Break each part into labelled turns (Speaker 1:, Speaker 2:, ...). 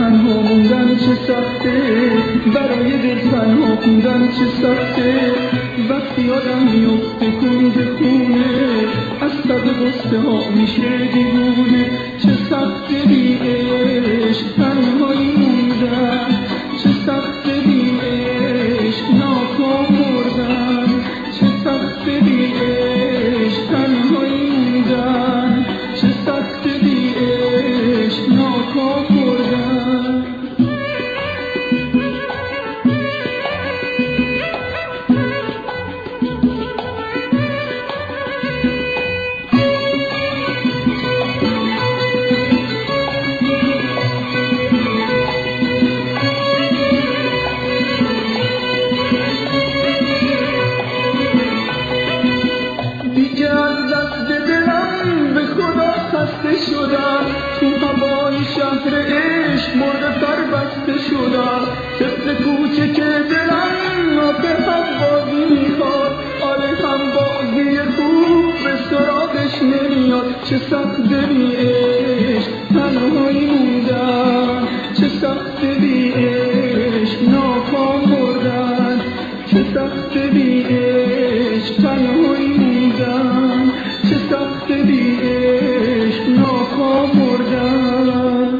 Speaker 1: تنها موندن چه سخته، برای دل تنها موندن چه سخته. وقتی آدم میفته کنج خونه، از تب غصه ها میشه دیوونه. چه سخته بی عشق تنهایی موندن، چه سخته بی عشق ناکام مردن. چه سخته بی عشق تنهایی موندن، چه سخته بی عشق ناکام مردن. تو هوای شهر عشق مرده پر بسته شدم. طفل کوچک دلم آب همبازی میخواد، آره همبازی خوب به سراغش نمیاد. چه سخته بی عشق تنهایی موندن، چه سخته بی عشق ناکام مردن. چه سخته بی عشق تنهایی موندن، چه سخته بی عشق ناکام مردن.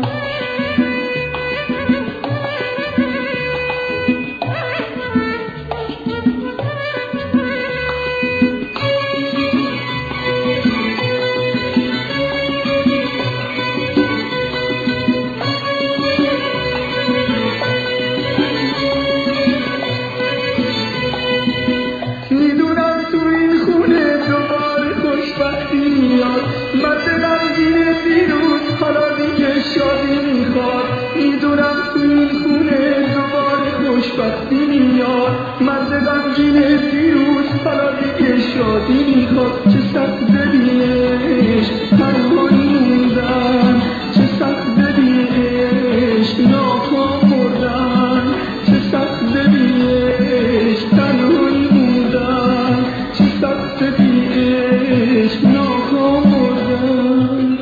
Speaker 1: میدونم تو این خونه دوباره خوشبختی میاد، مرد غمگین دیروز حالا دیگه شادی میخواد. میدونم تو این خونه دوباره خوشبختی میاد، مرد غمگین دیروز حالا دیگه شادی میخواد. چه سخته بی عشق تنهایی موندن، چه سخته بی عشق ناکام مردن. چه سخته بی عشق تنهایی موندن، چه سخته بی عشق ناکام مردن.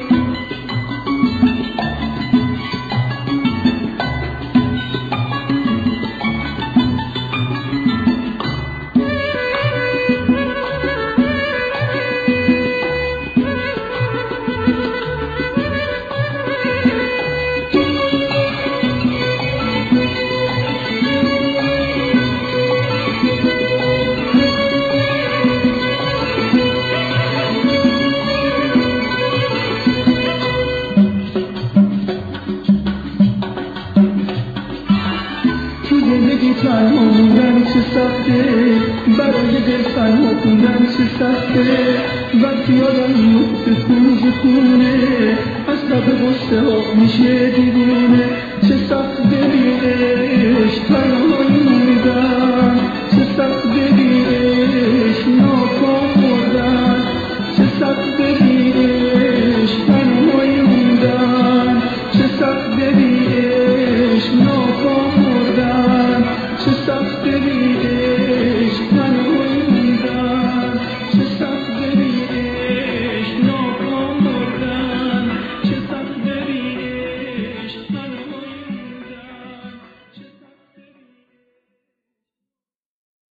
Speaker 1: زندگی تنها موندن چه سخته، برای دل تنها موندن چه سخته. وقتی آدم میفته کنج خونه، از تب غصه ها میشه دیوونه. چه سخته بی عشق